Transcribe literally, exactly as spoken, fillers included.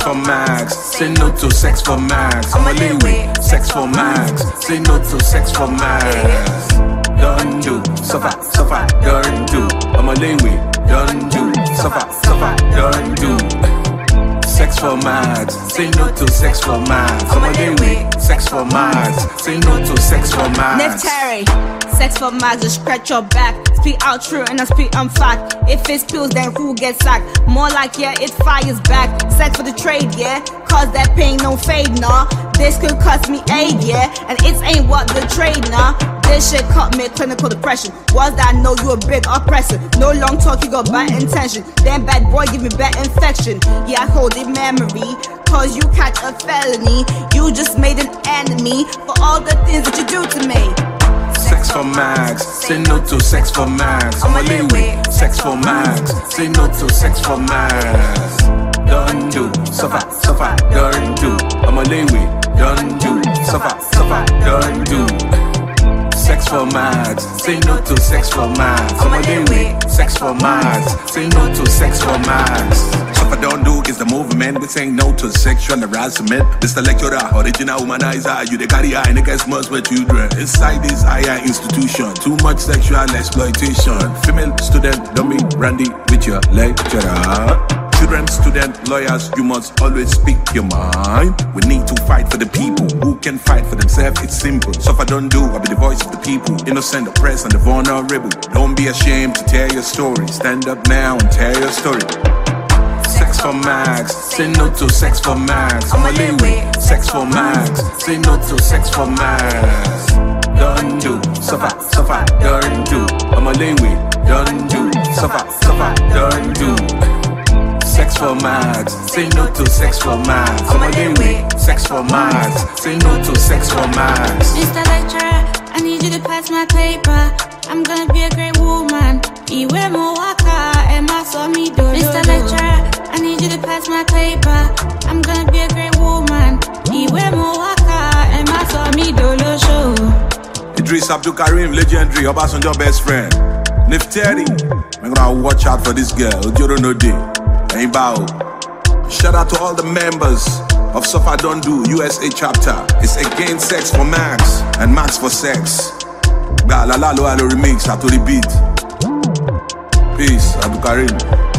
sex for max. Say no to sex for max. I'm a layaway, sex for max. Say no to sex for max. Don't do, suffer, suffer, don't do. I'm a layaway, don't do, suffer, suffer, don't do. Sex for max, say no to sex for max. I'm a layaway, sex for max. Say no to sex for max. Neftari, sex for max, just scratch your back. Speak out true and I speak on fact. If it's pills, then who gets sacked? More like, yeah, it fires back. Sex for the trade, yeah, cause that pain don't fade, nah. This could cost me aid, yeah, and it ain't what the trade, nah. This shit caught me clinical depression. Was that I know you a big oppressor? No long talk, you got bad intention. Then bad boy give me bad infection. Yeah, I hold it memory, cause you catch a felony. You just made an enemy for all the things that you do to me. Sex for max, say no to sex for max. I'm a layaway, sex for max. Say no to sex for max. Don't do, suffer, suffer, don't do. I'm a layaway, don't do, suffer, suffer, don't do. Sex for max, say no to sex for max. I'm a layaway, sex for max. Say no to sex for max. Suffer don't do is the movement. We saying no to sexual harassment. This the lecturer, original womanizer. You the carrier and the guys must with children. Inside this higher institution, too much sexual exploitation. Female student, don't be randy with your lecturer. Children, student, lawyers, you must always speak your mind. We need to fight for the people who can fight for themselves. It's simple. Suffer don't do, I'll be the voice of the people. Innocent, oppressed, and the vulnerable. Don't be ashamed to tell your story. Stand up now and tell your story. Sex for max, say no to sex for max. I'm a layaway, sex for max. Say no to sex for max. Don't do, suffer, suffer, don't do. I'm a layaway, don't do, suffer, suffer, don't do. Sex for max, say no to sex for max. I'm a layaway, sex for max. Say no to sex for max. Mister Lecturer, I need you to pass my paper. I'm gonna be a great woman. Iwe mo waka, Emma saw me do. Mister Lecturer, I need you to pass my paper. I'm gonna be a great woman. Iwe mo waka, Emma saw me do lo show. Idris Abdul Karim, legendary, Obasanjo best friend. Neftari, I'm gonna watch out for this girl. Ojoro no day. Ain't bow. Shout out to all the members of Suffer Don't Do U S A chapter. It's against sex for max and max for sex. Ga la la lo alo remix, ato the beat. Peace, Abdul Karim.